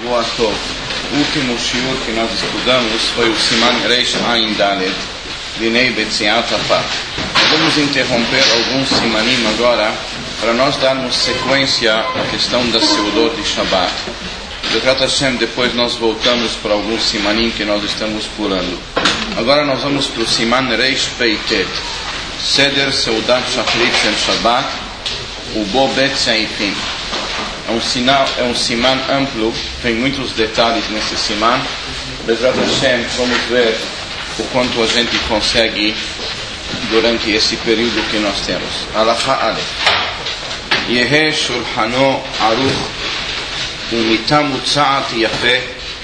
Boa Tov. O último shiur que nós estudamos foi o Siman Reish Ayin Dalet, Dinei Betziat Apat. Vamos interromper alguns simanim agora para nós darmos sequência à questão da Seudot de Shabbat. Bezrat Hashem, depois nós voltamos para alguns simanim que nós estamos pulando. Agora nós vamos para o Siman Reish Peitet, Seder Seudat Shachrit Shel Shabbat, Ubo Bet Seifim. É um siman amplo, tem muitos detalhes nesse siman. Bezrat Hashem, vamos ver o quanto a gente consegue durante esse período que nós temos. Halacha Aleph. Yehe shulchano aruch umita mutzaat yafe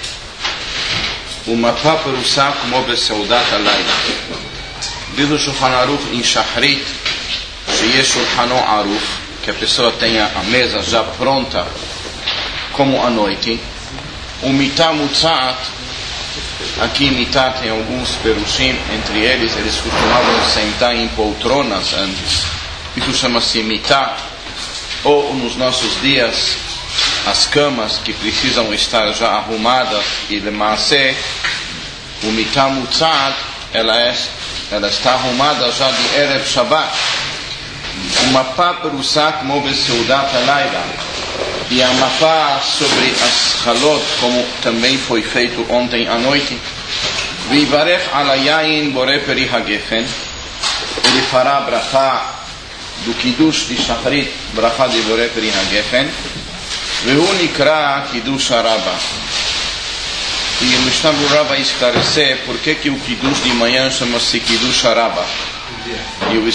umapa perusa como beseudat halayla. Diz o Shulchan Aruch em Shachrit, sheye shulchano aruch, que a pessoa tenha a mesa já pronta como à noite. O mitá mutzaat, aqui mitá tem alguns perushim, entre eles costumavam sentar em poltronas antes, isso chama-se mitá. Ou nos nossos dias as camas que precisam estar já arrumadas, e lemaaseh o mitá mutzaat ela está arrumada já de Erev Shabbat. Uma pá perusa como beseudat halayla, e a mapa sobre as halot, como também foi feito ontem à noite. Vivarech ala yain bore peri hagefen, ele fará bracha do kiddush de shachrit, bracha de bore peri hagefen, vehu nikra kiddush haraba. E o Mishnah Berurah vai esclarecer por que o kiddush de manhã chama-se kiddush haraba. E o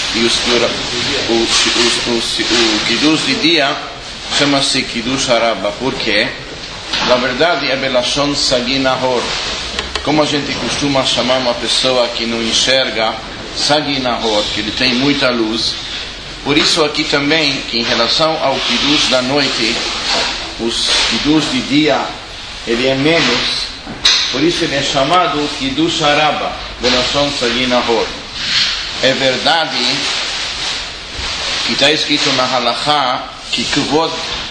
kiddush de dia chama-se kiddush haraba. Por quê? Na verdade é belashon sagi nahor. Como a gente costuma chamar uma pessoa que não enxerga, sagi nahor, que ele tem muita luz. Por isso aqui também, que em relação ao kiddush da noite, os kiddush de dia ele é menos, por isso ele é chamado kiddush haraba, belashon sagi nahor. É verdade que está escrito na halakha que kavod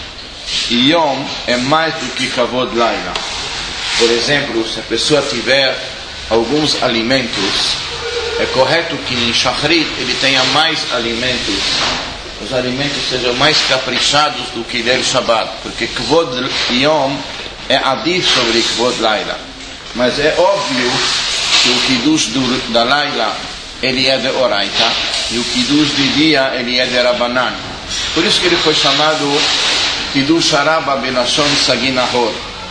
yom é mais do que kavod laila. Por exemplo, se a pessoa tiver alguns alimentos, é correto que em shachrit ele tenha mais alimentos, os alimentos sejam mais caprichados do que ler Shabbat, porque kavod yom é adif sobre kavod laila. Mas é óbvio que o kiddush da laila ele é de oraita, e o kiddush de dia ele é de rabanan. Por isso que ele foi chamado kiddush haraba belashon sagi nahor.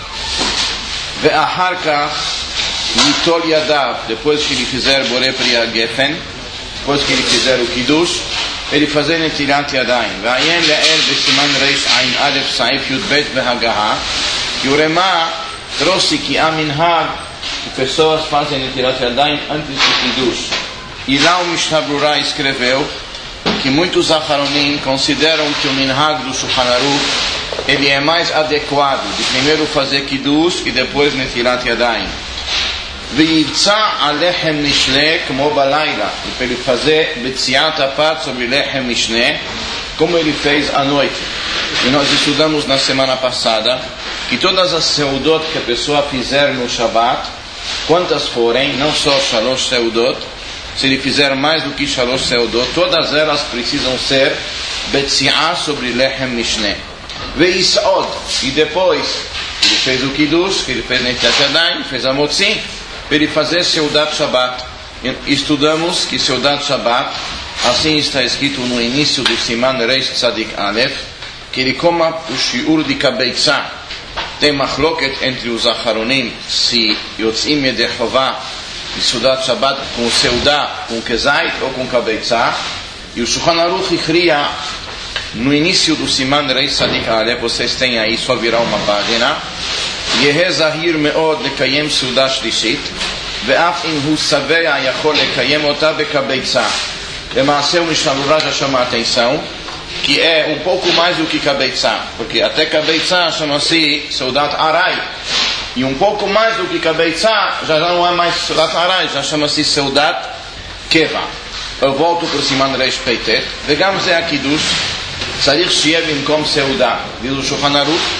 Ve'achar kach yitol yadav, depois que ele fizer bore pri hagefen, depois que ele fizer o kiddush, ele fazer netilat yadayim. Ve'ayen le'er besiman reish ayin alef saif yudbet vehagaha, que o Rema trouxe que a minhag, que pessoas fazem netilat yadayim antes do kiddush. E lá o Mishnah Berurah escreveu que muitos acharonim consideram que o minhag do Shulchan Aruch ele é mais adequado de primeiro fazer kiddush e depois netilat yadayim. V'yivtza alechem mishneh como balayla, e para ele fazer betziat apat sobre lechem mishneh como ele fez à noite. E nós estudamos na semana passada que todas as seudot que a pessoa fizer no Shabbat, quantas forem, não só shalosh seudot, se ele fizer mais do que shalosh seudot, todas elas precisam ser betziah sobre lechem mishneh. Ve'isod, e depois ele fez o kiddush, que ele fez netilat yadayim, fez a motzi, para ele fazer seudat Shabbat. Estudamos que seudat Shabbat, assim está escrito no início do Siman Reish Tzadik Aleph, que ele coma o shiur de kabeitza. Tem machloket entre os acharonim se yotzim yedei chovah de Seudat Shabbat com Seudá, com Kezait ou com Kabeitza. E o Shulchan Aruch cria no início do Siman Reish Tzadik Aleph, vocês têm aí, só virar uma página. Yehe zahir meod lekayem Seudah shlishit ve'af im hu savea yachol lekayem ota bekabeitza. Lemaaseh o Mishnah Berurah já chama a atenção que é um pouco mais do que Kabeitza, porque até Kabeitza chama-se Seudat Arai. E um pouco mais do que Kabeitza já não é mais Seudat Arai, já chama-se Seudat Keva. Eu volto para o Siman Reish Peitet. Vegam ze akiddush tzarich shiye bimkom seudah. Diz o Shulchan Aruch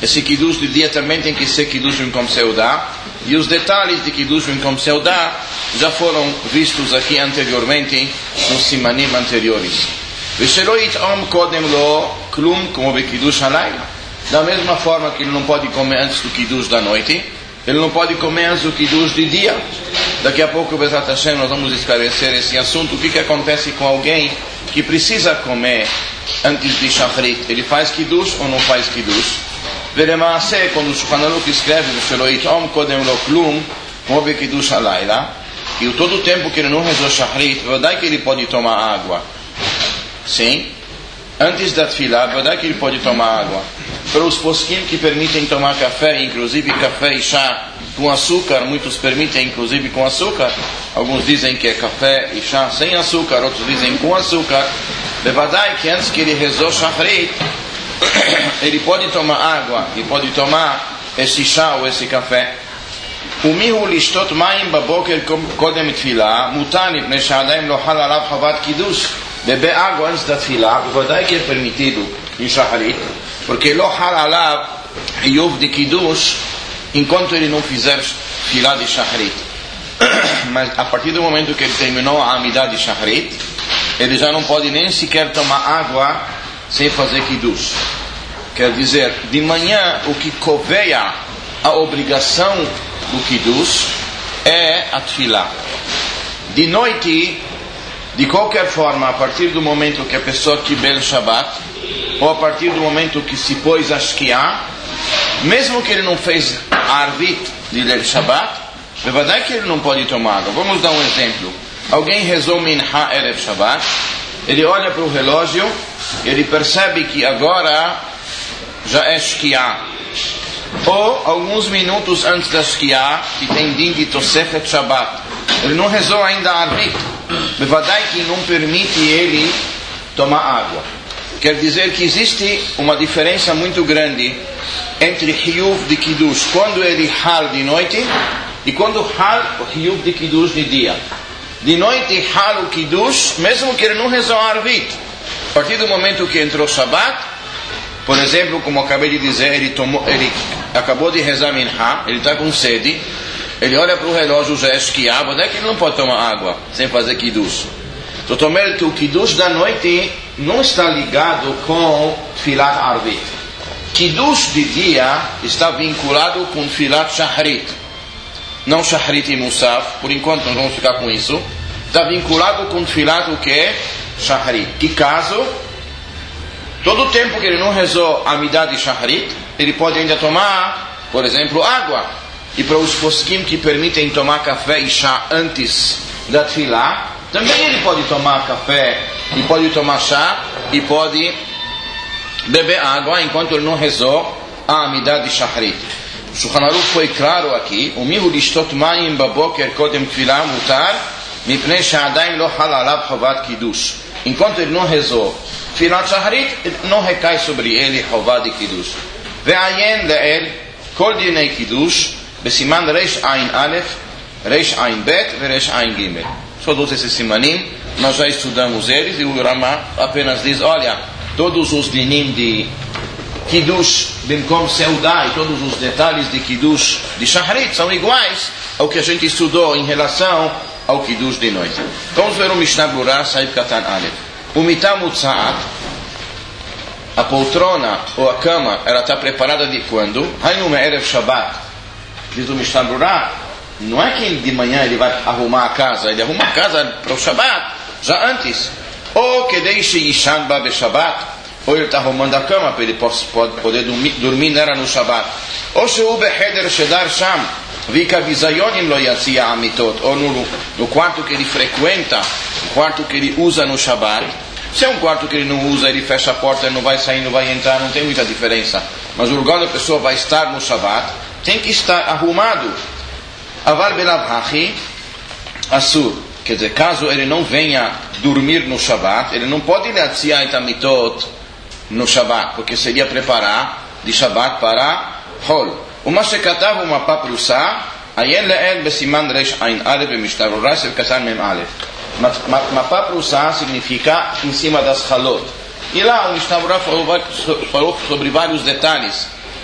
Esse Kiddush de dia também tem que ser Kiddushim com Seudá. E os detalhes de Kiddushim com Seudá já foram vistos aqui anteriormente, nos simanim anteriores. ושלא יטעום קודם לו כלום כמו בקידוש הלילה. Da mesma forma que ele não pode comer antes do Kiddush da noite, ele não pode comer antes do Kiddush de dia. Daqui a pouco, Bezat Hashem, nós vamos esclarecer esse assunto. O que acontece com alguém que precisa comer antes de Shachrit? Ele faz Kiddush ou não faz Kiddush? ולמעשה, quando o Shulchan Aruch escreve ושלא יטעום קודם לו כלום כמו בקידוש הלילה, que todo o tempo que ele não rezou Shachrit, verdade que ele pode tomar água. Sim, antes da Tfilah, verdade que ele pode tomar água. Para os poskim que permitem tomar café, inclusive café e chá com açúcar, muitos permitem inclusive com açúcar. Alguns dizem que é café e chá sem açúcar, outros dizem com açúcar. Verdade que antes que ele rezou Shachrit, ele pode tomar água e pode tomar esse chá ou esse café. ומיהו לשתות מים בבוקר קודם תפילה מותר מפני שעדיין לא חל עליו חובת קידוש. beber água antes da tefilá, verdade que é permitido em Shacharit, porque lo hal alav yov de kiddush enquanto ele não fizer tefilá de Shacharit. Mas a partir do momento que ele terminou a amidá de Shacharit, ele já não pode nem sequer tomar água sem fazer kiddush. Quer dizer, de manhã o que coveia a obrigação do kiddush é a tefilá. De noite, de qualquer forma, a partir do momento que a pessoa kibel Shabbat, ou a partir do momento que se pôs a shkiá, mesmo que ele não fez arvit de ler Shabbat, é verdade que ele não pode tomar água. Vamos dar um exemplo. Alguém rezou minha erev Shabbat, ele olha para o relógio, ele percebe que agora já é shkiá. Ou alguns minutos antes da shkiá, que tem din de Tosefet Shabbat, ele não rezou ainda arvit. Bevadai que não permite ele tomar água. Quer dizer que existe uma diferença muito grande entre Hiyuv de Kiddush quando ele hal de noite e quando hal o Hiyuv de Kiddush de dia. De noite hal o Kiddush mesmo que ele não rezou arvit. A partir do momento que entrou Shabbat, por exemplo, como acabei de dizer, ele acabou de rezar Minha, ele está com sede. Ele olha para o relógio, já é shkiá, mas é que ele não pode tomar água sem fazer kiddush. Então, tomar que o kiddush da noite não está ligado com tfilat arvit. Kiddush de dia está vinculado com tfilat shachrit. Não shachrit e musaf, por enquanto nós vamos ficar com isso. Está vinculado com tfilat o que? Shachrit. Que caso, todo o tempo que ele não rezou a amidá de shachrit, ele pode ainda tomar, por exemplo, água. E para os poskim que permitem tomar café e chá antes da tefilá, também ele pode tomar café e pode tomar chá e pode beber água enquanto ele não rezou a amidá de Shacharit. O Shulchan Aruch foi claro aqui: umihu lishtot mayim baboker kodem tefilá mutar mipnei she'adain lo hal alav chovat kiddush. Enquanto ele não rezou tefilá Shacharit, não recai sobre ele chovat de kiddush. Ve'ayen le'el kol dinei kiddush בסימן רש עין א', רש עין ב' ורש עין ג'. Todos esses simanim, nós já estudamos eles, e o Rama apenas diz, olha, todos os dinim de Kiddush, Bimkom Seudá, e todos os detalhes de Kiddush de Shacharit são iguais ao que a gente estudou em relação ao Kiddush de noite. Vamos ver o Mishnah Berurah, Saif Katan Aleph. O Mitah Mutzaat, a poltrona ou a cama, ela está preparada de quando? Hainu Me'erev Shabbat. Diz o Mishnah Berurah, não é que de manhã ele vai arrumar a casa, ele arruma a casa para o Shabbat, já antes. Ou que deixe Yishan Ba Shabbat, ou ele está arrumando a cama para ele poder dormir nela no Shabbat. Ou se o Beheder Shedar Sham, Vika Bizayonim Lo Yatzia Amitot, ou no quarto que ele frequenta, o quarto que ele usa no Shabbat. Se é um quarto que ele não usa, ele fecha a porta, ele não vai sair, não vai entrar, não tem muita diferença. Mas o lugar da pessoa vai estar no Shabbat, tem que estar arrumado. Aval belav hachi asur, quer dizer, caso ele não venha dormir no Shabbat, ele não pode leatziar et amitot no Shabbat, porque seria preparar de Shabbat para Hol. Uma shekatav uma paprusa, ayen le'el besiman resh ain alef b'mishnah berurah Saif Katan mem alef. Mapa prusa significa em cima das halot. E lá o Mishnah Berurah falou sobre vários detalhes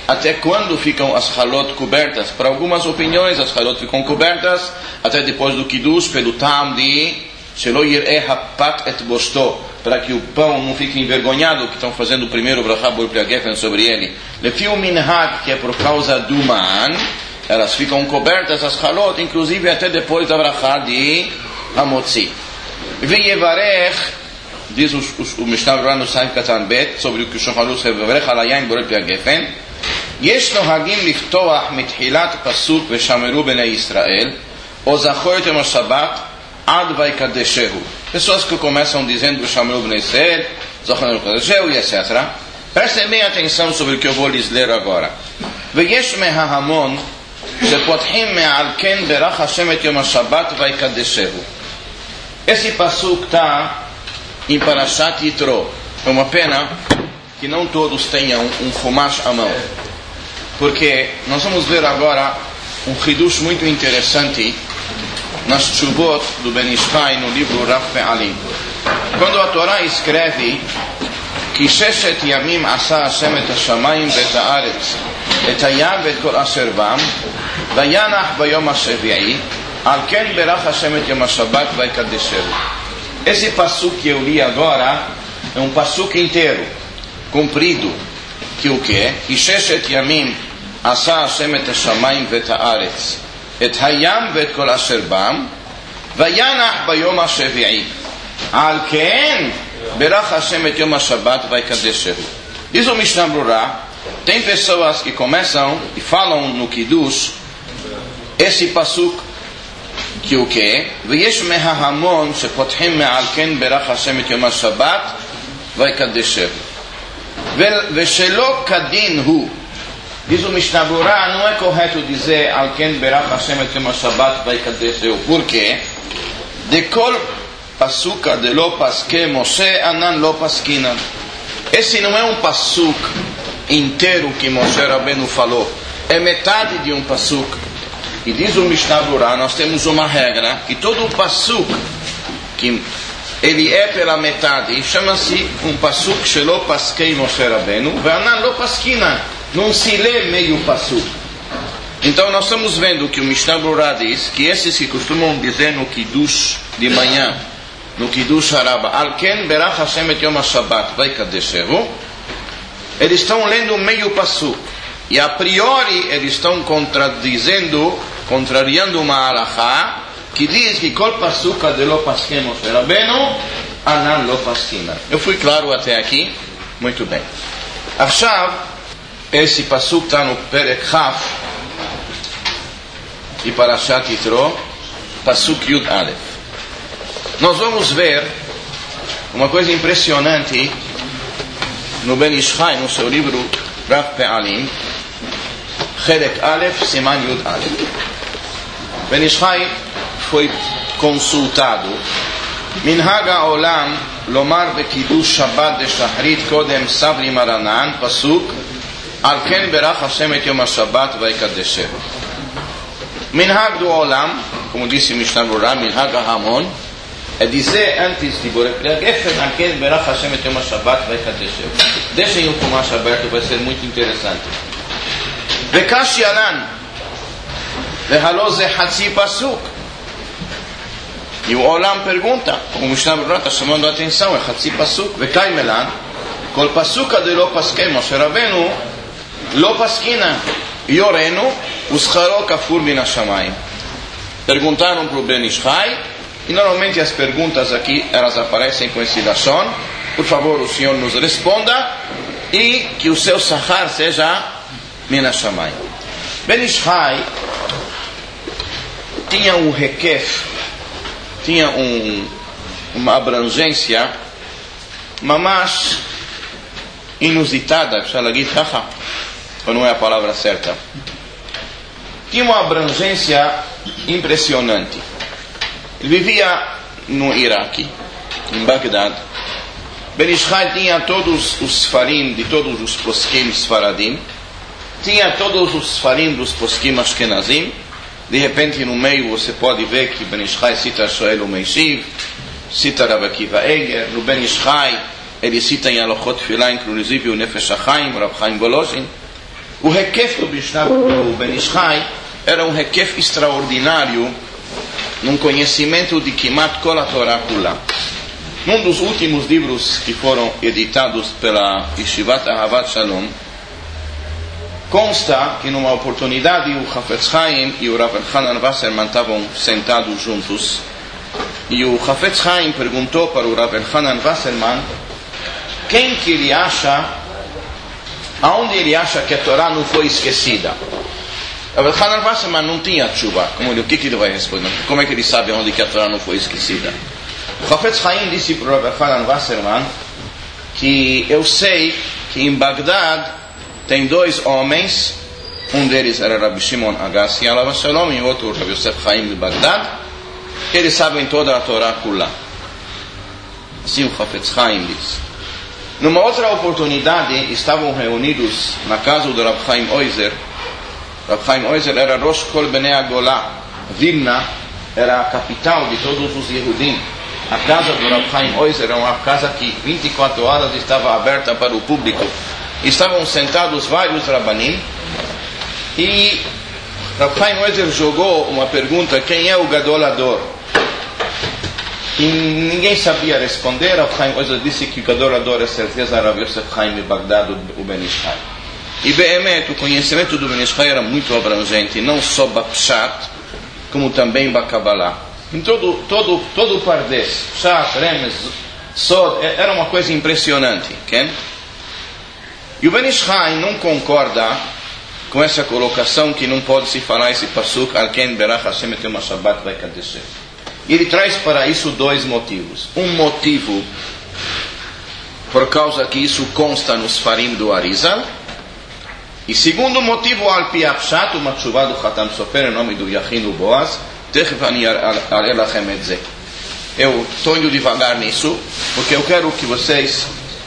até quando ficam as halot cobertas. Para algumas opiniões, as halot ficam cobertas até depois do kiddush, pelo tam de shelo yireh hapat et bosto, para que o pão não fique envergonhado, que estão fazendo o primeiro brachá bor pri gefen sobre ele. Lefi o minhag, que é por causa do man, elas ficam cobertas, as halot, inclusive até depois da brachá de hamotzi. Veyevarech, diz o Mishnah Berurah no Saif Katan Bet, sobre o que o Shulchan Aruch vevarech al hayayin bor pri gefen. יש נוהגים לפתוח מתחילת פסוק ושמרו בני ישראל או זכרתם השבת עד ויקדשהו. Pessoas que começam dizendo ושמרו בני ישראל, זכרתם ויקדשהו, etc. Prestem bem atenção sobre o que eu vou lhes ler agora. ויש מההמון שפותחים מעל כן ברך השם את יום השבת ויקדשהו. Esse pasuk está em Parashat Yitro. É uma pena que não todos tenham um chumash à mão, porque nós vamos ver agora um chidush muito interessante nas tshuvot do Ben Ish Chai no livro Rav Pe'alim. Quando a Torá escreve que Sheshet Yamim Asa Hashem et Hashamayim vet haaretz et hayam vet kol asher bam vayanach bayom hashevi'i al ken berach Hashem et yom hashabat vaikadeshehu. Esse pasuk que eu li agora é um pasuk inteiro, comprido, que o que? Que Sheshet Yamim Asa Hashem et Hashamayim vet haaretz et hayam vet kol asher bam vayanach bayom hashevi'i al ken berach Hashem et yom hashabat vaikadeshehu. Diz o Mishnah Berurah, tem pessoas que começam e falam no kiddush esse pasuk que o que? Veyesh mehahamon shepotchim me'al ken berach Hashem et yom hashabat vaikadeshehu ושלא כדין הוא. Diz o Mishnah Berurah, não é correto dizer al ken berach Hashem et yom hashabat vaikadeshehu. Por quê? De kol pasuka de lo paske Moshe anan lo paskinan. Esse não é um pasuk inteiro que Moshe Rabbeinu falou, é metade de um pasuk. E diz o Mishnah Berurah, nós temos uma regra, que todo o pasuk que ele é pela metade, chama-se um pasuk shelo paskei Moshe Rabbeinu ve'anan lo paskinan, não se lê meio pasuk. Então nós estamos vendo que o Mishnah Berurah diz que esses que costumam dizer no kiddush de manhã, no kiddush haraba, al ken berach Hashem et yom hashabat vaikadeshehu, eles estão lendo meio pasuk, e a priori eles estão contrariando uma alahá que diz que kol pasuka de lo paskem Moshe Rabbeinu anan lo paskina. Eu fui claro até aqui? Muito bem. Achav, esse pasuk está no Perek Chaf e Parashat Yitro, pasuk Yud Aleph. Nós vamos ver uma coisa impressionante no Ben Ish Chai, no seu livro Rav Pe'alim, Chelek Aleph, Siman Yud Aleph. Ben Ish Chai foi consultado. Minhag ha'olam lomar bekidush Shabbat de Shahrit kodem sabri maranan, pasuk al ken berach Hashem et yom hashabat vaikadeshehu. Minhag do olam, como disse Mishnah Berurah, minhag ha'hamon, é dizer antes de Borei Pri HaGefen al ken berach Hashem et yom hashabat vaikadeshehu. Deixem o Chumash aberto, vai ser muito interessante. Vekash yalan vehalo ze hatzi pasuk. E o Olam pergunta, como o Mishnah Berurah está chamando a atenção, é Hatzi Pasuk, Vekai Melan, Kol Pasuka de Lo Paskem, Moshe Rabbeinu, Lo Paskina, Yorenu, Uscharo Kafur Min Hashamayim. Perguntaram para o Ben Ish Chai, e normalmente as perguntas aqui, elas aparecem com esse lashon. Por favor, o Senhor nos responda, e que o seu sahar seja Min Hashamayim. Ben Ish Chai tinha um rekef, tinha uma abrangência mamash inusitada, ou não é a palavra certa, tinha uma abrangência impressionante. Ele vivia no Iraque, em Bagdad. Ben Ish Chai tinha todos os farim de todos os poskim sfaradim, tinha todos os farim dos poskim ashkenazim. De repente, no meio, você pode ver que Ben Ish Chai cita Shoel Umeishiv, cita Rav Akiva Eger. No Ben Ish Chai, ele cita em Alochot Filah, inclusive o Nefesh HaChaim, Rav Chaim Volozhin. O Hekef do Ben Ish Chai era um Hekef extraordinário num conhecimento de Kimat Kol HaTorah Kula. Num dos últimos livros que foram editados pela Yeshivat Ahavat Shalom, consta que numa oportunidade o Hafetz Chaim e o Rav Elchanan Wasserman estavam sentados juntos, e o Hafetz Chaim perguntou para o Rav Elchanan Wasserman quem que ele acha, aonde ele acha que a Torá não foi esquecida. O Rav Elchanan Wasserman não tinha tshuva. O que ele vai responder? Como é que ele sabe onde que a Torá não foi esquecida? O Hafetz Chaim disse para o Rav Elchanan Wasserman que eu sei que em Bagdad tem dois homens, um deles era Rabbi Shimon Agassi alav shalom e outro Rabbi Yosef Chaim de Bagdad, eles sabem toda a Torá Kula. Assim o Hafetz Chaim diz. Numa outra oportunidade estavam reunidos na casa do Rav Chaim Oizer. Rav Chaim Oizer era Rosh Kol Bnei Agolá. Vilna era a capital de todos os Yehudim. A casa do Rav Chaim Oizer era uma casa que 24 horas estava aberta para o público. Estavam sentados vários Rabanim e Rav Chaim Oizer jogou uma pergunta: quem é o Gadolador? E ninguém sabia responder. Rav Chaim Oizer disse que o Gadolador é certeza Rav Yosef Chaim de Bagdad, o Ben Ish Chai. E Be'emet, o conhecimento do Ben Ish Chai era muito abrangente, não só Bapshat, como também Bakabalá. Em todo o Pardes, Pshat, Remes, Sod, era uma coisa impressionante, okay? E o Ben Ish Chai não concorda com essa colocação que não pode se falar esse pasuk Al Ken Berach Hashem et Yom HaShabbat Vayikadesheh. E ele traz para isso dois motivos. Um motivo por causa que isso consta nos Farim do Arizal, e segundo motivo Al Pi Apshat, uma tshuva do Khatam Sofer em nome do Yachin Boaz. Techef ani arei lachem et zeh. Eu estou indo devagar nisso porque eu quero que vocês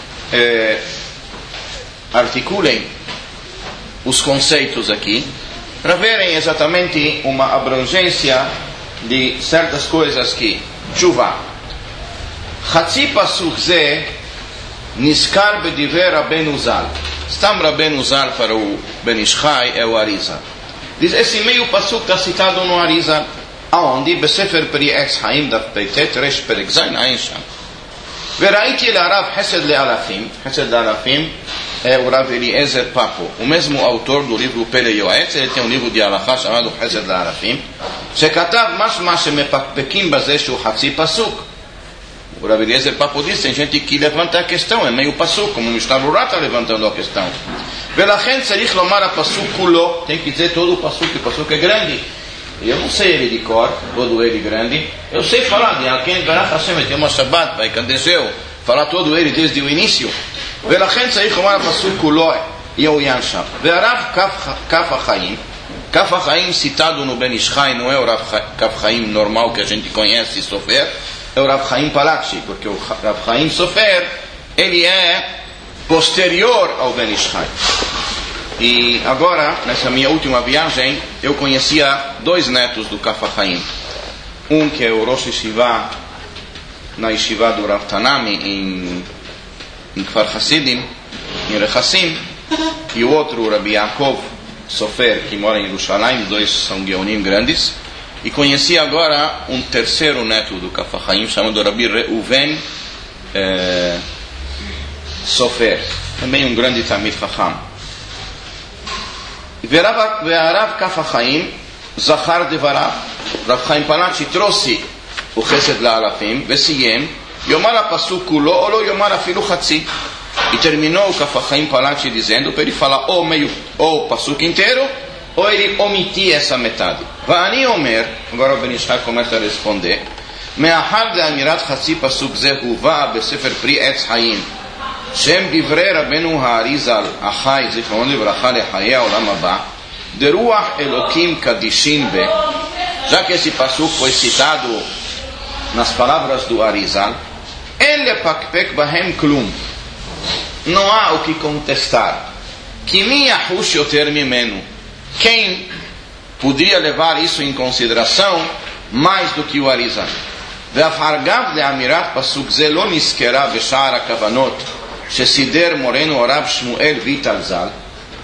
articulem os conceitos aqui para verem exatamente uma abrangência de certas coisas que tshuva. Chatzi pasuk ze niskar bediver Rabbeinu Zal. Stam Rabbeinu Zal para o Ben Ish Chai é o Arizal. Diz, esse meio pasuk está citado no Arizal. Aonde? Besefer Pri Etz Chaim Daf Peitet Resh Perek Zayin Ayin Sham. Veraiti el Arav Hesed Le'alafim. Hesed Le'alafim é o Rav Eliezer Papo, o mesmo autor do livro Pele Yoetz. Ele tem um livro de Halachá chamado Hesed Le'alafim, שכתב משמע שמפקפקים בזה שהוא חצי פסוק. O Rav Eliezer Papo diz, tem gente que levanta a questão, é meio pasuk, como o Mishnah Berurah está levantando a questão. ולכן צריך לומר הפסוק כולו, tem que dizer todo o pasuk é grande. Eu não sei ele de cor, todo ele grande. Eu sei falar de Alken Berach Hashem et Yom HaShabbat Vayikadesheu, falar todo ele desde o início. ולכן צריך לומר הפסוק כולו יעוין שם. והרב כף החיים, כף החיים citado no Ben Ish Chai não é o Rav Kaf Chaim normal que a gente conhece, Sofer, é o Rav Chaim Palakshi, porque o Rav Chaim Sofer ele é posterior ao Ben Ish Chai. E agora, nessa minha última viagem, eu conhecia dois netos do Kaf HaChaim. Um que é o Rosh Yeshiva, na Yeshiva do Rav Tanami, em Kfar Hasidim, em Rechassim, e o outro, o Rabbi Yaakov Sofer, que mora em Yerushalayim. Dois são Geonim grandes. E conheci agora um terceiro neto do Kaf HaChaim, chamado Rabbi Reuven Sofer, também um grande Talmid Chacham. והרב כף החיים זכר דבריו. רב חיים פלאצ'י trouxe o חסד לאלפים וסיים, יאמר הפסוק כולו או לא יאמר אפילו חצי. E terminou o Kaf HaChaim Palakshi dizendo para ele falar ou o pasuk inteiro, ou ele omitir essa metade. ואני אומר, agora o Ben Ish Chai começa a responder, מאחר דאמירת חצי פסוק זה הובא בספר פרי עץ חיים, שם דברי רבנו האריזל החי זיכרונו לברכה לחיי העולם הבא, דרוח אלוקים קדישין ב. Já que esse pasuk foi citado nas palavras do Arizal, אין לפקפק בהם כלום, não há o que contestar. כי מי יחוש יותר ממנו? Quem poderia levar isso em consideração mais do que o Arizal? ואף אגב לאמירת פסוק זה לא נזכרה בשער הכוונות שסידר מורנו הרב שמואל ויטל ז"ל.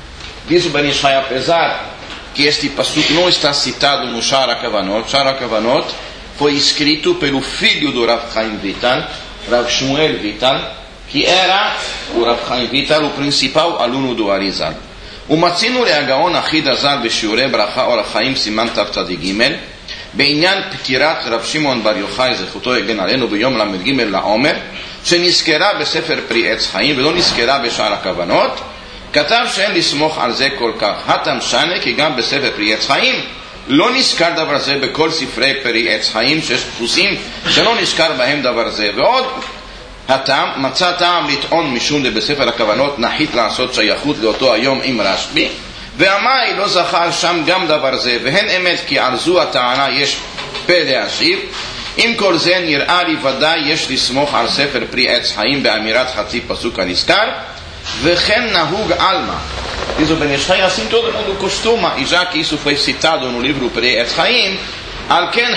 Diz o Ben Ishai, apesar que este passuco não está citado no Sha'ar HaKavanot foi escrito pelo filho do Rav Chaim Vital, Rav Shmuel Vital, que era o Rav Chaim Vital, o principal aluno do Arizal. ומצינו להגאון אחיד הז"ל בשיעורי ברכה אור החיים סימן תצ"ג בעניין פטירת רב שמעון בר יוחאי זכותו יגן עלינו ביום ל"ג לעומר, שנזכרה בספר פרי עץ חיים ולא נזכרה בשאר הכוונות, כתב שאין לסמוך על זה כל כך. הטעם שנה כי גם בספר פרי עץ חיים לא נזכר דבר זה בכל ספרי פרי עץ חיים, שיש דפוסים שלא נזכר בהם דבר זה. ועוד הטעם, מצא טעם לטעון משום בספר הכוונות נחית לעשות שייכות לאותו היום עם רשב"י, והמאי לא זכר שם גם דבר זה, והן אמת כי על זו הטענה יש פה להשיב. עם כל זה נראה לי ודאי יש לסמוך על ספר פרי עץ חיים באמירת חצי פסוק הנזכר, וכן נהוג alma. Diz o Ben Ishai, assim todo mundo costuma, e já que isso foi citado no livro Peri Etz Chaim, al ken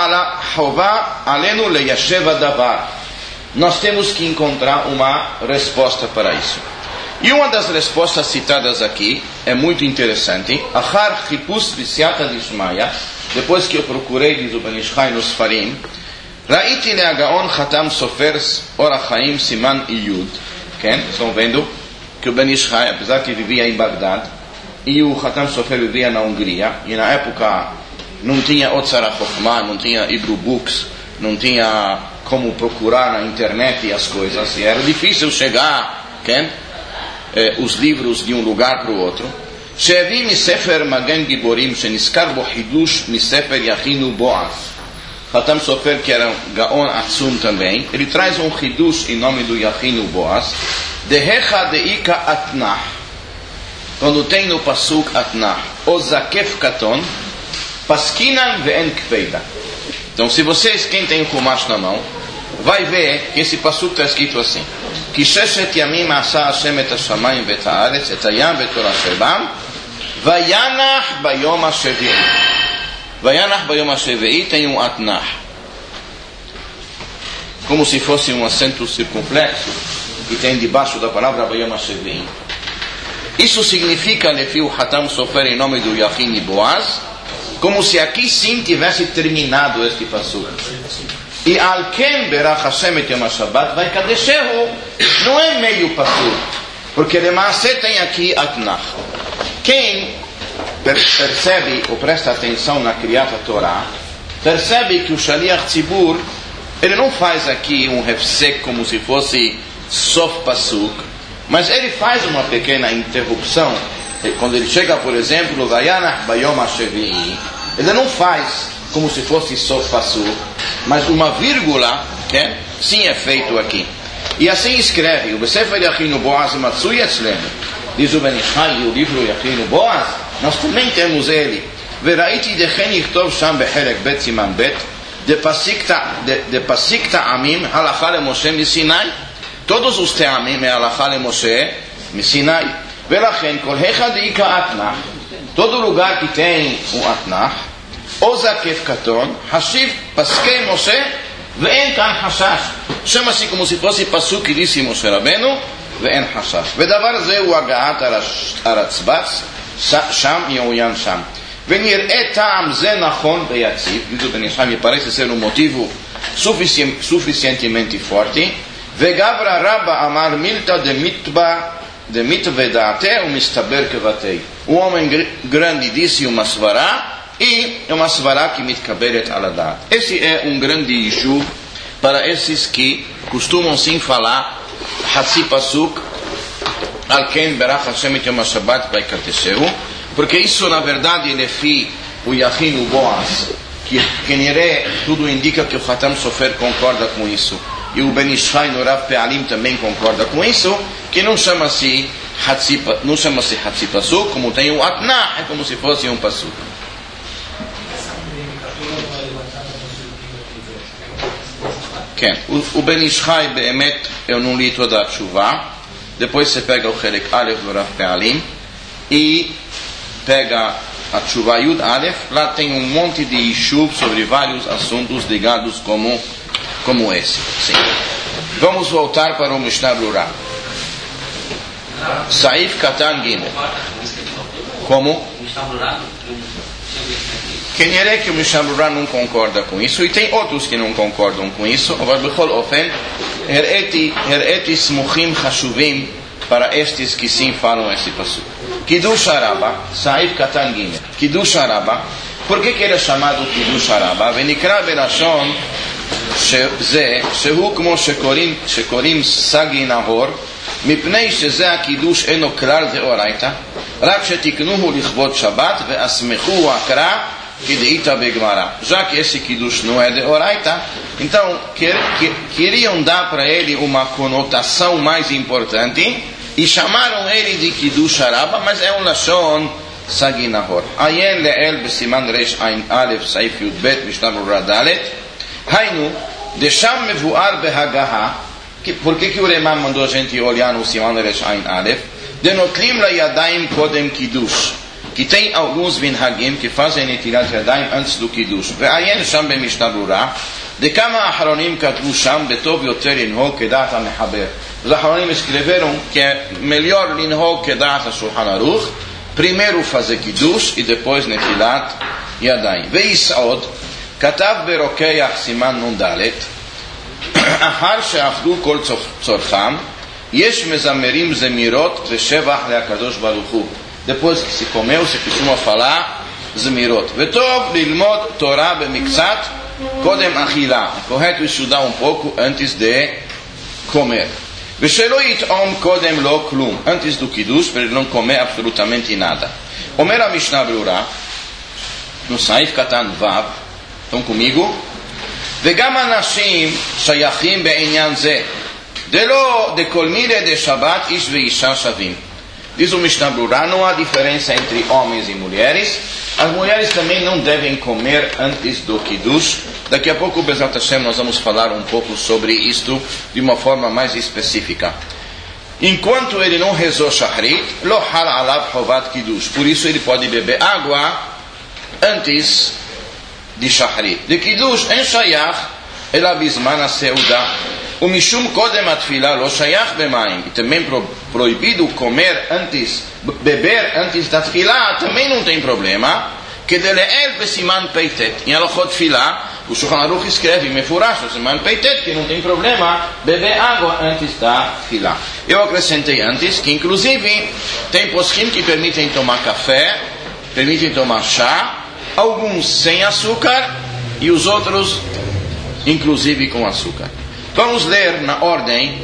chova alenu leyashev adavar. Nós temos que encontrar uma resposta para isso. E uma das respostas citadas aqui é muito interessante. Achar chipus v'siata dishmaya, depois que eu procurei, diz o Ben Ishai nos Farim, ראיתי להגאון חתם סופר אור החיים סימן יוד. כן, estão vendo que o Ben Ishai, apesar que vivia em Bagdad, e o Hatam Sofer vivia na Hungria, e na época não tinha Otzara Chokhmah, não tinha Hebrew Books, não tinha como procurar na internet e as coisas, e era difícil chegar, os livros de um lugar para o outro. שהביא מספר מגן גיבורים שנזכר בו חידוש מספר יכינו בועז. Hatam Sofer, que era um Gaon Atzum também, ele traz um Hidush em nome do Yachinu Boaz, Dehecha Deika Atnah, quando tem no Pasuk Atnah, O Zakef Katon, Paskinan Ve'en Kveida. Então, se vocês, quem tem o Chumash na mão, vai ver que esse Pasuk está escrito assim: Ki Sheshet Yamim Asa Hashem et HaShamayim ve'et ha'aretz et hayam ve'et Torah shebam, Vayanach Bayom HaShevi'i. Vayanach Bayom HaShevi'i tem um Atnah, como se fosse um acento circunflexo que tem debaixo da palavra Bayom HaShevi'i. Isso significa, Lefi o Hatam Sofer em nome do Yachin e Boaz, como se aqui sim tivesse terminado este pasuk. E Al-Ken Berach Hashem et Yom HaShabbat vai Kadeshehu, não é meio pasuk, porque de Maaseh tem aqui Atnah. Quem percebe ou presta atenção na Kriyat Torah, percebe que o Shaliach Tzibur, ele não faz aqui um refsek como se fosse Sof Pasuk, mas ele faz uma pequena interrupção. Quando ele chega, por exemplo, Vayanach Bayom HaShevi'i, ele não faz como se fosse Sof Pasuk, mas uma vírgula, sim é feito aqui. E assim escreve o Besefer Yachinu Boaz Matsui Etzlenu. Diz o Ben Ishai, o livro Yachinu Boaz, nós também temos ele. Veraiti dechen yichtov sham behelek bet siman bet de pasikta amim halakha le Moshe misinai. Todos os teamim é halakha le Moshe misinai. Velachen kol hecha deika atnah. Todo lugar que tem um atnah, ozakef katon, hashiv paskei Moshe ve'en kan hashash. Chama-se como se fosse pasuk que disse Moshe Rabbeinu, ve'en hashash. Vedavar zeu agaat aratzbatz שם יעוין שם ונראה טעם זה נכון ויציב. diz o Ben Ishai, me parece ser um motivo suficientemente forte. וגברא רבא אמר מילתא דמיתווה דעתה ומסתבר כבתי. homem grande disse uma svará e é uma svará que mitkabelet ala da'at. Esse é um grande issue para esses que costumam sim falar Hatzi Pasuk Al-Ken Berach Hashem et Yom HaShabbat Vaikadeshehu, porque isso na verdade Lefi o Yachin o Boaz, que nere tudo indica que o Hatam Sofer concorda com isso, e o Ben Ishai no Rav Pe'alim também concorda com isso, que não chama-se Hatzi Pasuk, como tem o Atnah, é como se fosse um Pasuk. O Ben Ishai Be'emet, eu não li toda a Tshuvah. Depois você pega o Chelek Aleph do Rav Pe'alim e pega a Tshuvah Yud Aleph. Lá tem um monte de Yishuv sobre vários assuntos ligados como esse. Sim. Vamos voltar para o Mishnah Brura. Saif Katan Gimel. Como? Keniere que o Mishnah Berurah não concorda com isso, e tem outros que não concordam com isso. Mas, bechol ofen, hereti smuchim chashuvim para estes que sim falam esse passuco. Kiddush Araba, Saif Katan Gimel. Kiddush Araba, por que ele é chamado Kiddush Araba? Venikra belashon שהוא כמו שקוראים סגי נהור, מפני שזה הקידוש אינו כלל דאורייתא, רק שתקנוהו לכבוד שבת ואסמכו הקרא כדאיתא בגמרא. Já que esse kiddush não é deoraita, então queriam dar para ele uma conotação mais importante e chamaram ele de Kiddush Araba, mas é um lashon sagi nahor. Ayen le'el besiman resh ain alef saif yud bet Mishnah Berurah dalet. Hainu deixam mevuar behagaha. Por que o Remam mandou a gente olhar no siman resh ain alef? Denotlim la yadaim kodem kiddush. Que tem alguns minhagim que fazem netilat yadayim antes do kiddush. Ve'ayen sham b'Mishnah Berurah. Dekama achronim katvu sham betov yoter inhog kedat hamechaber. Os achronim escreveram que é melhor linhog kedat ha-Shulchan Aruch. Primeiro fazer kiddush e depois netilat yadayim. Ve'isod katav berokeach siman nun dalet. Achar she'afdu kol tzorcham yesh mezamerim zemirot ve'shevach le'akadosh baruch hu. Depois que se comeu, se costuma falar zemirot. Vetov lilmod Torah b'miktzat kodem achila. É correto estudar um pouco antes de comer. Veshelo yitom kodem lo klum. Antes do kiddush, para ele não comer absolutamente nada. Omer a Mishnah Berurah, no Saif Katan Vav, estão comigo? Vegam anashim shayachim be'inyan ze. Delo dekol mire de Shabbat ish ve'isha shavim. Diz o Mishnah Berurah, não há diferença entre homens e mulheres. As mulheres também não devem comer antes do kiddush. Daqui a pouco, Bezat Hashem, nós vamos falar um pouco sobre isto de uma forma mais específica. Enquanto ele não rezou shahrit, lo hal alav chovat kiddush. Por isso ele pode beber água antes de shahrit. De kiddush en shayach ela bisman ha-seudah. O mishum kodem atfilah lo shayach b'mayim. E também proibido comer antes, beber antes da tfilah, também não tem problema. Que deleel besiman peitet. Em Alachot Tfilah, o Shulchan Aruch escreve mefurash no siman peitet que não tem problema beber água antes da tfilah. Eu acrescentei antes que inclusive tem poskim que permitem tomar café, permitem tomar chá, alguns sem açúcar e os outros inclusive com açúcar. Vamos ler na ordem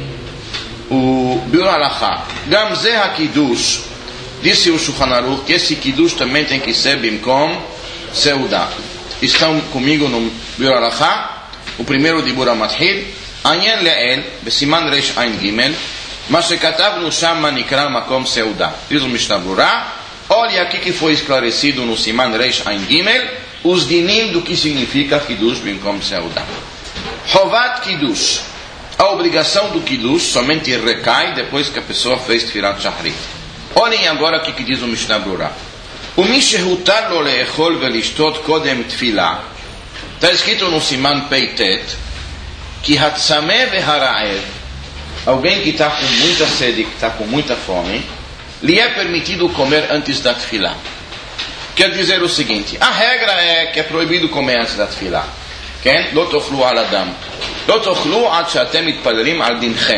o Biur Halachá. Gam zeh ha-kiddush, disse o Shulchan Aruch que esse kiddush também tem que ser bimkom seudah. Estão comigo no Biur Halachá? O primeiro de Bura Mathid. Ayen le'el, besiman resh ain gimel, ma shekatavnu sham manikra makom seudah. Diz o Mishnah Berurah, olha aqui que foi esclarecido no siman resh ain gimel, os dinim do que significa kiddush bimkom seudah. Chovat kiddush. A obrigação do kiddush somente recai depois que a pessoa fez tfilat shahrit. Olhem agora o que diz o Mishnah Berurah. O mishehutar lo leechol velishtot kodem tfilah. Está escrito no siman peitet que hatzameh vehara'er, alguém que está com muita sede, que está com muita fome, lhe é permitido comer antes da tfilah. Quer dizer o seguinte, a regra é que é proibido comer antes da tfilah. לא תאכלו על אדם, לא תאכלו עד שאתם מתפללים על דינכם.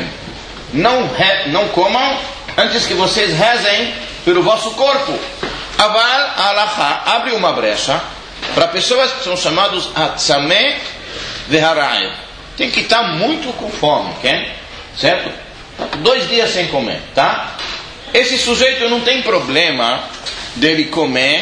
Não comam antes que vocês rezem pelo vosso corpo. Aval Halachá abre uma brecha para pessoas que são chamados Hatzameh veHara'ev. Tem que estar muito com fome, certo? 2 dias sem comer, tá? Esse sujeito não tem problema dele comer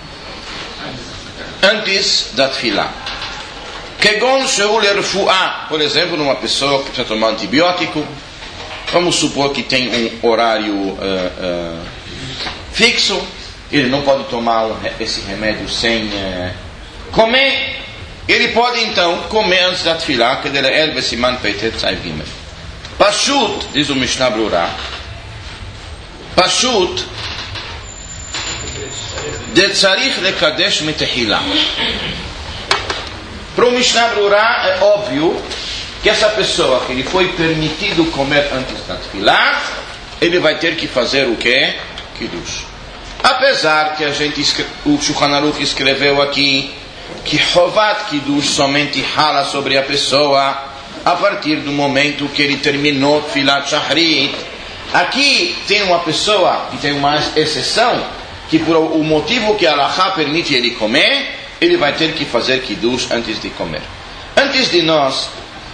antes da tfilah. Kegon shehu lerfuah, por exemplo, numa pessoa que precisa tomar antibiótico, vamos supor que tem um horário fixo, ele não pode tomar esse remédio sem comer, ele pode então comer antes da tfilah, que dele é besiman peitet tzai gimel. Pashut, diz o Mishnah Berurah, Pashut de tzarich lekadesh mitehila. Para o Mishnah Berurah é óbvio que essa pessoa que lhe foi permitido comer antes da tfilah, ele vai ter que fazer o quê? Kiddush. Apesar que o Shulchan Aruch escreveu aqui que Chovat Kiddush somente rala sobre a pessoa a partir do momento que ele terminou Tfilat Shachrit. Aqui tem uma pessoa que tem uma exceção, que por o motivo que a Halachá permite ele comer, ele vai ter que fazer Kiddush antes de comer. Antes de nós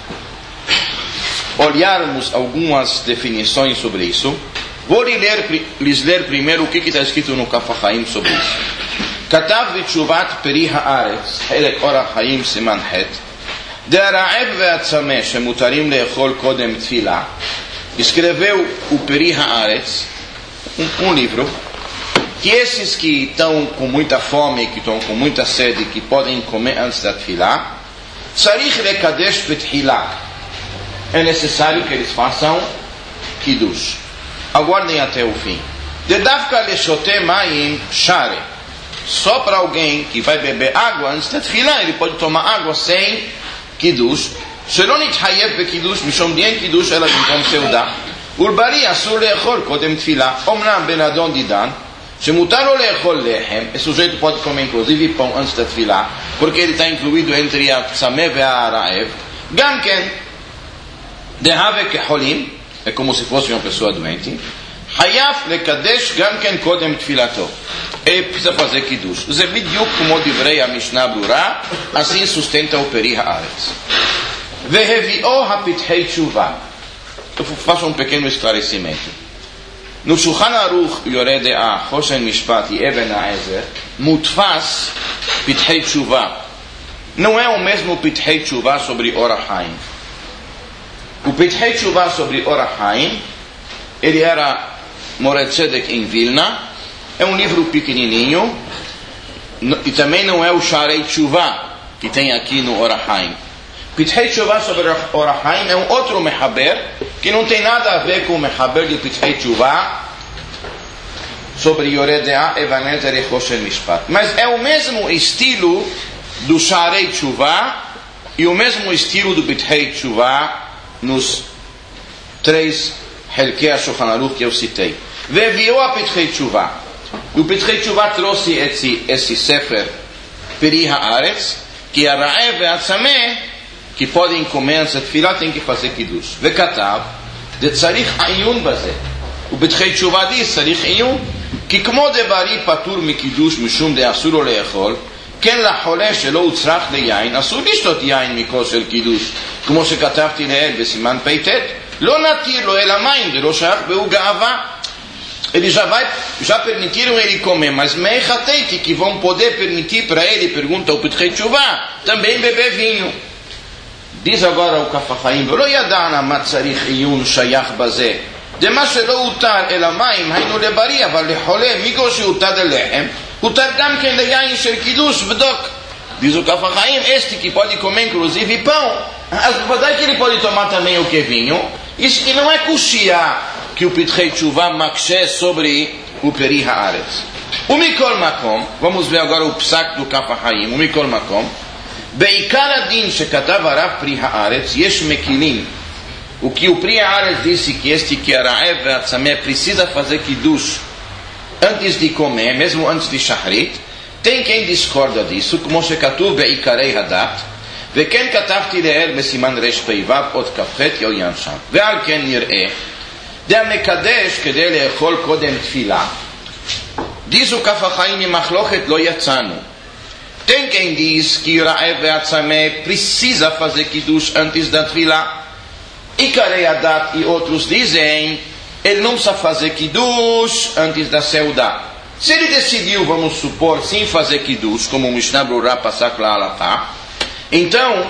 olharmos algumas definições sobre isso, vou lhes ler primeiro o que está escrito no Kaf HaChaim sobre isso. Katav v'tshuvat peri haaretz, Helek Or HaChaim Siman Het, De'ara'ev ve'atzameh shemutarim le'echol kodem tfilah. Escreveu o Peri Haaretz, um livro, que esses que estão com muita fome, que estão com muita sede, que podem comer antes da tfilah, Tzarich lekadesh betchilah. É necessário que eles façam Kiddush. Aguardem até o fim. Dedavka leshote mayim share. Só para alguém que vai beber água antes da tefilá, ele pode tomar água sem Kiddush. שלא נתחייב בקידוש משום דין קידוש אלא במקום סעודה ולבריא אסור לאכול קודם תפילה. אומנם בן אדון דידן שמותר לו לאכול לחם, o sujeito pode comer inclusive pão antes da tefilá, porque ele está incluído entre a tzameh e a ra'ev. גם כן דהווה כחולים, é como se fosse uma pessoa doente, חייב לקדש גם כן קודם תפילתו. Ele precisa fazer Kiddush. זה בדיוק כמו דברי המשנה ברורה, assim sustenta o Peri Haaretz. Vehevi'o hapithei tshuva. Eu faço um pequeno esclarecimento. No Shulchan Aruch, Yoreh De'ah, Choshen Mishpat e Eben Ha'ezer, Mutfas Pithei Tshuva. Não é o mesmo Pithei Tshuva sobre Or HaChaim. O Pithei Tshuva sobre Or HaChaim, ele era Moreh Tzedek em Vilna, é um livro pequenininho, e também não é o Sharei Tshuva que tem aqui no Or HaChaim. Pithei Tshuva sobre Or HaChaim é um outro mehaber que não tem nada a ver com o mehaber de Pithei Tshuva sobre Yoreh De'ah, Even Ha'ezer e Choshen Mishpat. Mas é o mesmo estilo do Sharei Tshuva e o mesmo estilo do Pithei Tshuva nos 3 Helkei HaShulchan Aruch que eu citei. Vevi'o a Pithei Tshuva. E o Pithei Tshuva trouxe esse Sefer Peri Haaretz, que a Ra'ev e a Tzameh, que podem comer antes da tefilá, tem que fazer Kiddush. Vekatav, de tzarich ayun bazeh. O Pithei Tshuva diz, tzarich ayun, כי כמו דברי פטור מקידוש משום דאסור לו לאכול, כן לחולה שלא הוצרך ליין, אסור לשתות יין מכוס של קידוש, כמו שכתבתי לעיל בסימן פ"ט, לא נתיר לו אלא מים, זה לא שייך והוא גאווה. Eles já permitiram ele comer, mas meichateiti, que vão poder permitir para ele, pergunta o Pithei Tshuva, também beber vinho. Diz agora o Kaf HaChaim, ולא ידענה מה צריך עיון שייך בזה. דמה שלא הותר אלא מים, היינו לבריא, אבל לחולה, מגו שהותר ללחם, הותר גם כן ליין של קידוש ודוק. Diz o Kaf HaChaim, este que pode comer inclusive pão, mas bem que ele pode tomar também o que vinho, isso que não é kushia que o Pithei Tshuva makshe sobre o Peri Haaretz. O Mikol Makom, vamos ver agora o psak do Kaf HaChaim, o Mikol Makom, בעיקר הדין שכתב הרב פרי הארץ יש מקילים. O que o Pri Haaretz disse que este que a Ra'ev e a Tzameh precisa fazer Kiddush antes de comer, mesmo antes de Shachrit, tem quem discorda disso, como שכתוב בעיקרי הדת, וכן כתבתי לעיל בסימן רפ"ו עוד כ"ח יעוין שם. ועל כן נראה, דהמקדש כדי לאכול קודם תפילה, diz o Kaf HaChaim, ממחלוקת לא יצאנו. Tem quem diz que Ra'ev e a Tzameh precisa fazer Kiddush antes da tefilá. Ikarei Adat e outros dizem, ele não precisa fazer Kiddush antes da Seudá. Se ele decidiu, vamos supor, sim fazer Kiddush, como o Mishnah Brura Pasak La Halakha, então,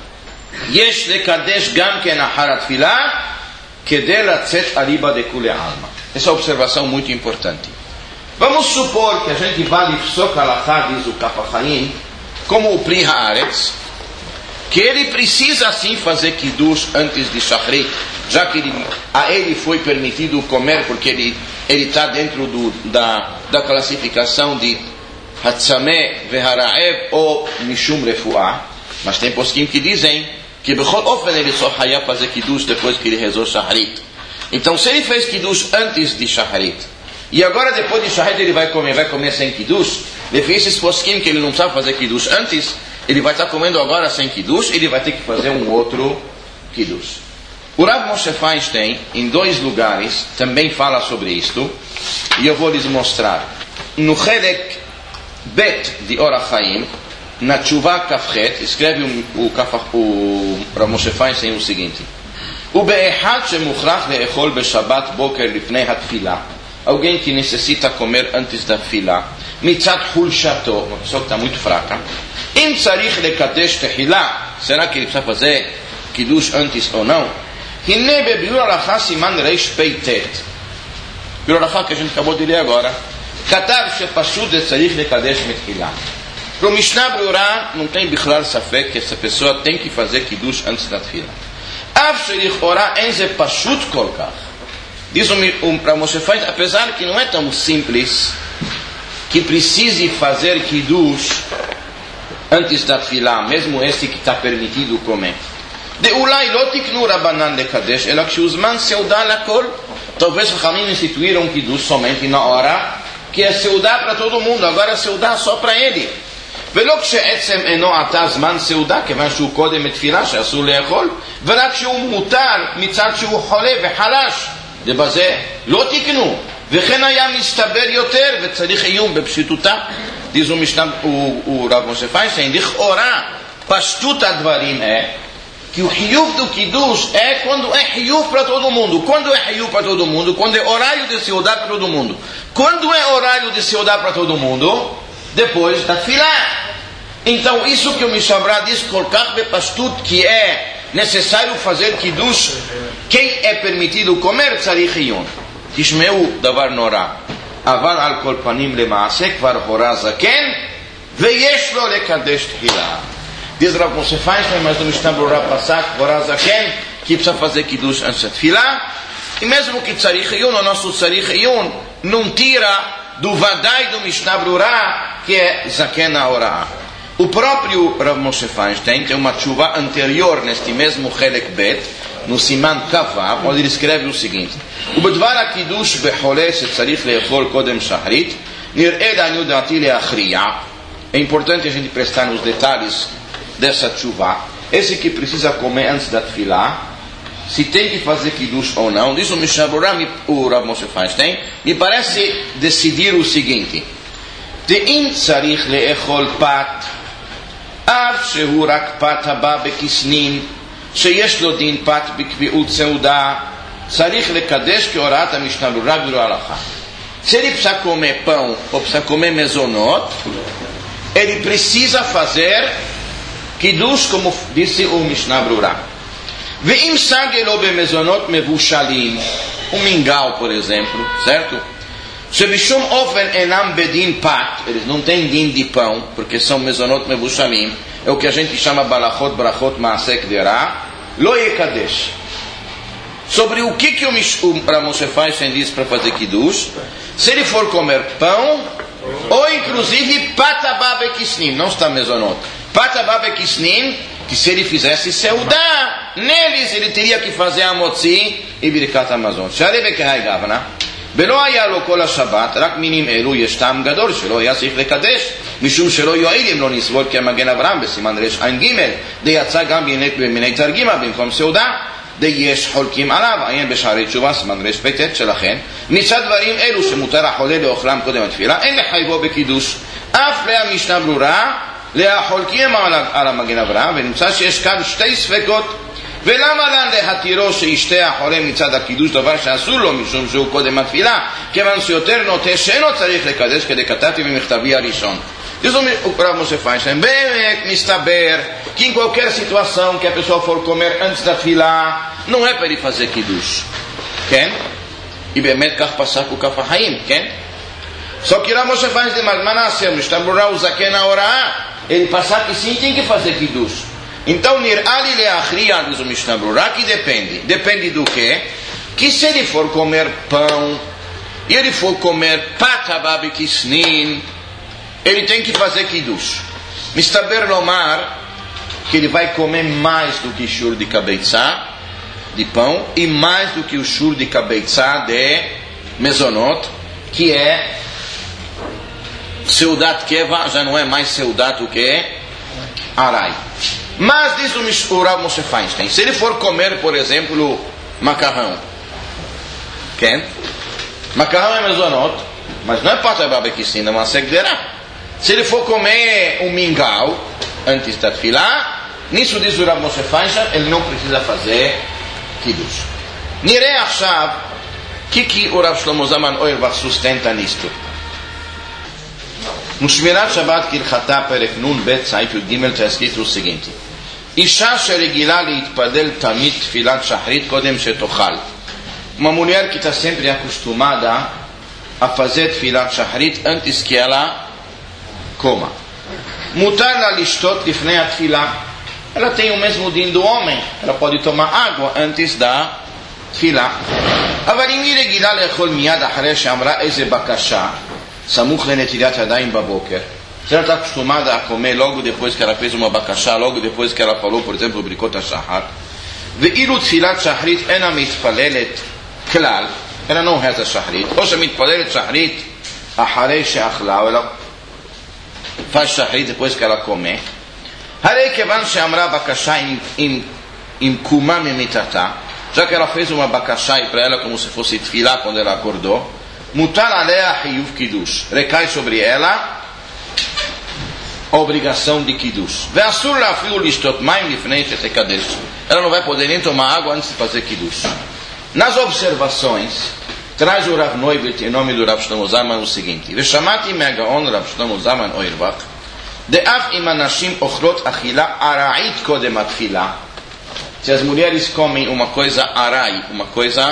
Yesh lekadesh gam ken achar atfilá, kedei latzet ariba de kule alma. Essa é uma observação muito importante. Vamos supor que a gente vá lifsok halakha, diz o Kaf HaChaim, como o Pri Haaretz, que ele precisa assim fazer Kiddush antes de Shachrit, já que a ele foi permitido comer, porque ele está dentro da classificação de Hatzameh veHara'ev ou Mishum Refuah. Mas tem poskim que dizem que Bechol Ofen ele só ia fazer Kiddush depois que ele rezou Shachrit. Então se ele fez Kiddush antes de Shachrit E agora, depois de Shahet, ele vai comer sem Kiddush. Esses posquim que ele não sabe fazer Kiddush antes, ele vai estar comendo agora sem Kiddush, ele vai ter que fazer um outro Kiddush. O Rav Moshe Feinstein, em 2 lugares, também fala sobre isto, e eu vou lhes mostrar. No Chelek Bet de Or HaChaim, na Tshuva Kafchet, escreve o Rav Moshe Feinstein o seguinte: ובאחד שמוכרח לאכול בשבת בוקר לפני התפילה, alguém que necessita comer antes da fila, מצד חולשתו, uma pessoa que está muito fraca, אם צריך לקדש תחילה, será que ele precisa fazer קידוש antes ou não? הנה בביאור הלכה סימן רפ"ט, ביאור הלכה que a gente acabou de ler agora, כתב שפשוט זה צריך לקדש מתחילה. Para o Mishnah Brura não tem בכלל ספק que essa pessoa tem que fazer קידוש antes da fila. אף שלכאורה אין זה פשוט כל כך. Diz o Rav Moshe Feinstein, apesar que não é tão simples que precise fazer Kiddush antes da Tfilah, mesmo esse que está permitido comer. Deulai lo tiknu Rabbanan lekadesh, ela que os man seudá lakol. Talvez os Chamim instituíram Kiddush somente na hora que é seudá para todo mundo, agora é seudá só para ele. ולא כשעצם אינו עתה זמן סעודה, כיוון שהוא קודם מתפילה שאסור לאכול, ורק שהוא מותר מצד שהוא חולה וחלש, ובזה לא תקנו, וכן היה מסתבר יותר וצריך עיון בפשיטותה. דיזו משנה הוא רב משה פיינשטיין, לכאורה פשטות הדברים que o חיוב do קידוש quando é חיוב para todo mundo. Quando é חיוב para todo mundo? Quando é horário de seudá para todo mundo. Quando é horário de seudá para todo mundo? Depois da Tfilah. Então isso que o Mishabra diz, kolkach bepashtut, que é necessário fazer Kiddush, quem é permitido comer tzarich iyun. Tishmeu davar nora, aval al kol panim lemaaseh kvar hora zaken veyesh lo lekadesh tchila. Diz Rav Moshe Feinstein, mas no Mishnah Brura Pasak hora zaken, que precisa fazer Kiddush antes da Tfilah. E mesmo que tzarich iyun, o nosso tzarich iyun não tira do vadai do Mishnah Brura, que é zaken a hora. O próprio Rav Moshe Feinstein tem uma tshuva anterior neste mesmo Chelek Bet, no Siman Kavav, onde ele escreve o seguinte: ובדבר הקידוש בחולה שצריך לאכול קודם שחרית, נראה לעניות דעתי להכריע. É importante a gente prestar nos detalhes dessa tshuva. Esse que precisa comer antes da tefilá, se tem que fazer Kiddush ou não. Diz o Mishnah Brura, o Rav Moshe Feinstein, me parece decidir o seguinte: דאם צריך לאכול פת, אף שהוא רק פת הבא בכסנין, שיש לו דין פת בקביעות סעודה, צריך לקדש כהוראת המשנה ברורה ולא הלכה. Se ele precisa comer pão ou precisa comer mezonot, ele precisa fazer Kiddush, como disse o Mishnah Brura. ואם סגל לו במזונות מבושלים, mingau, por exemplo, certo? שבשום אופן אינם בדין פת, eles não têm din de pão, porque são mezonot mevushalim, é o que a gente chama balachot, brachot, maaseh kderah, lo yekadesh. Sobre o que o Rav Moshe Feinstein diz para fazer Kiddush, se ele for comer pão, ou inclusive patabá bekisnim, não está mezonot, patabá bekisnim, que se ele fizesse seudá, neles ele teria que fazer amotzi e birkat hamazon. שהרי בקהי גוונה, ולא היה לו כל השבת, רק מינים אלו יש טעם גדול שלא היה צריך לקדש, משום שלא יועיל אם לא נסבור כמגן אברהם בסימן רע"ג, די יצא גם במיני תרגימה במקום סעודה, די יש חולקים עליו, עיין בשערי תשובה סימן רפ"ט. שלכן מצד דברים אלו שמותר החולה לאוכלם קודם התפילה, אין לחייבו בקידוש, אף להמשנה ברורה להחולקים על המגן אברהם, ונמצא שיש כאן שתי ספקות. ולמה לן להתירו שישתה החולה מצד הקידוש דבר שאסור לו משום שהוא קודם התפילה, כיוון שיותר נוטה שאינו צריך לקדש, כדי כתבתי במכתבי הראשון. Diz o Rav Moshe Feinstein, bem, מסתבר que em qualquer situação que a pessoa for comer antes da tefilá, não é para ele fazer Kiddush, כן? E באמת כך פסק וכף החיים, כן? Só que Rav Moshe Feinstein, mas Manasseh, Mishnah Brura, o zaken a hora, ele passar que sim tem que fazer Kiddush. Então, nir'ali le'achriya, diz o Mishnah Brura, que depende. Depende do quê? Que se ele for comer pão, e ele for comer patabá bekisnin, ele tem que fazer Kiddush. Mistaber lomar, que ele vai comer mais do que shur de kabeitzá, de pão, e mais do que o shur de kabeitzá de mezonot, que é Seudat Keva, já não é mais Seudat o que? Arai. Mas diz o Rav Moshe Feinstein, se ele for comer, por exemplo, macarrão, okay? Macarrão é mezonot, mas não é pata babekissina, mas é gderá. Se ele for comer um mingau antes da tefilá, nisso diz o Rav Moshe Feinstein, ele não precisa fazer kiddush. Nirei achav, que o Rav Shlomo Zalman Auerbach sustenta nisto? No Shmirat Shabbat Kilchata Perek Nun Bet Saif Yud Gimel está escrito o seguinte: Isha sheregila leitpadel tamid tfilat shahrit kodem shetochal. Uma mulher que está sempre acostumada a fazer tfilat shahrit antes que ela coma. Mutar la lishtot lifnei atfilah. Ela tem o mesmo din do homem. Ela pode tomar água antes da tfilah. אבל אם היא רגילה לאכול מיד אחרי שאמרה איזה בקשה, סמוך לנטילת ידיים בבוקר, se ela está acostumada a comer logo depois que ela fez uma bacachá, logo depois que ela falou, por exemplo, brikot ha-shahar, ואילו תפילת שחרית אינה מתפללת כלל, ela não reza שחרית, או שמתפללת שחרית אחרי שאכלה, ela faz שחרית depois que ela come, הרי כיוון שאמרה בקשה עם קומה ממיטתה, já que ela fez uma bacachá para ela como se fosse tefilá quando ela acordou, mutar alea hiyuv kiddush, recai sobre ela a obrigação de kiddush. Ve'asur la'afilu lishtot mayim lifnei shetekadesh. Ela não vai poder nem tomar água antes de fazer kiddush. Nas observações, traz o Rav Neubert em nome do Rav Shlomo Zalman o seguinte: Veshamati me'agaon Rav Shlomo Zalman Auerbach de'af im anashim ochlot achila ara'it kodem atfilah. Se as mulheres comem uma coisa arai, uma coisa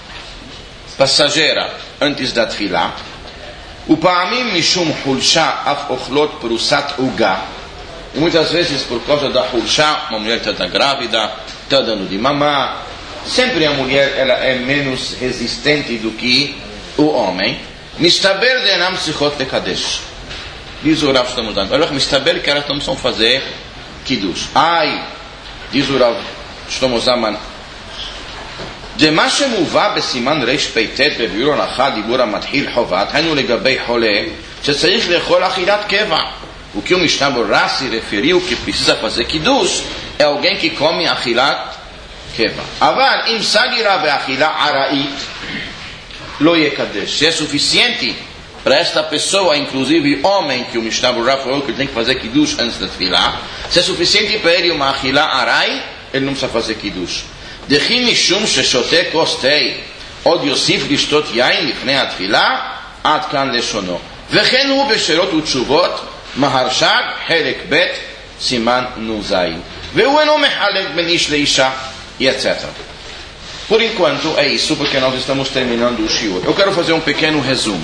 passageira, antes da tefilá, o pa'amim mishum hulsha af ochlot prusat uga, e muitas vezes por causa da hulsha, uma mulher está grávida, está dando de mamar, sempre a mulher ela é menos resistente do que o homem. Mistaber de enam sichot lekadesh, diz o Rav Shlomo Zalman, olha, mistaber que elas não precisam fazer kiddush. Ai, diz o Rav Shlomo Zalman, דמה שמובא בסימן רש פ"ט בביאור הלכה דיבור המתחיל חובת, היינו לגבי חולה שצריך לאכול אכילת קבע, וכי o Mishnah Berurah se referiu que precisa fazer kiddush é alguém que come achilat keva. אבל אם סגירה באכילה ארעית לא יקדש. Se é suficiente para esta pessoa, inclusive homem, que o Mishnah Berurah falou que ele tem que fazer kiddush antes da tefilá, se é suficiente para ele uma achila arai, ele não precisa fazer kiddush. דכי משום ששותה כוס תה עוד יוסיף לשתות יין לפני התפילה, עד כאן לשונו. וכן הוא בשאלות ותשובות מהרש"ג חלק ב' סימן נ"ז, והוא אינו מחלק בין איש לאישה, etc. Por enquanto é isso, porque nós estamos terminando o shiur. Eu quero fazer um pequeno resumo.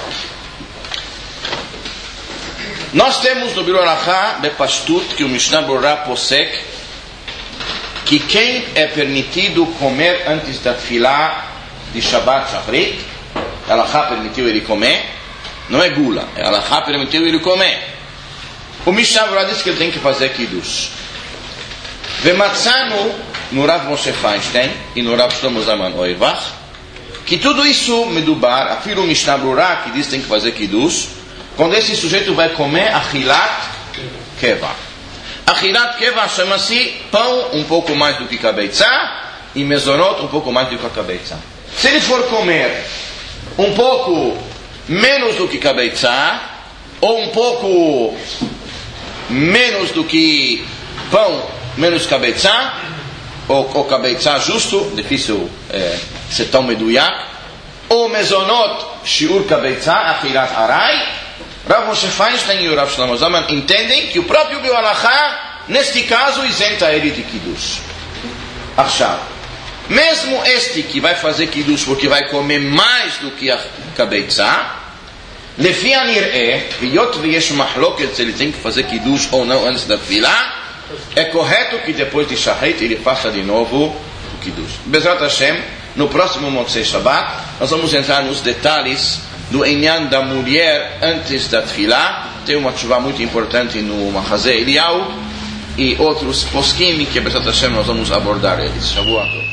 Nós temos no Biur Halacha Bepashtut que o Mishnah Berurah posek que quem é permitido comer antes da tefilá de Shabbat Shachrit, Halacha permitiu ele comer, não é gula, Halacha permitiu ele comer. O Mishnah Berurah diz que ele tem que fazer kiddush. Vematzanu no Rav Moshe Feinstein e no Rav Shlomo Zalman Auerbach que tudo isso medubar, afirma o Mishnah Berurah que diz que tem que fazer kiddush, quando esse sujeito vai comer achilat keva. Achilat keva chama-se pão um pouco mais do que kabeitzá e mezonot um pouco mais do que kabeitzá. Se ele for comer um pouco menos do que kabeitzá ou um pouco menos do que pão menos kabeitzá ou kabeitzá justo, difícil ser tão meduyak, ou mezonot shiur kabeitzá achilat arai, Rav Moshe Feinstein e o Rav Shlomo Zalman entendem que o próprio Biur Halacha, neste caso, isenta ele de kiddush. Achar, mesmo este que vai fazer kiddush porque vai comer mais do que a kabeitzá, lefi anir'eh, viyot v'yesh mahloket se ele tem que fazer kiddush ou não antes da tefilá, é correto que depois de Shachrit ele faça de novo o kiddush. Bezrat Hashem, no próximo Motzei Shabbat, nós vamos entrar nos detalhes do Inyan da mulher antes da tefilá. Tem uma tshuva muito importante no Machazeh Eliyahu e outros poskim que, Bezrat Hashem, nós vamos abordar eles. Shavuot.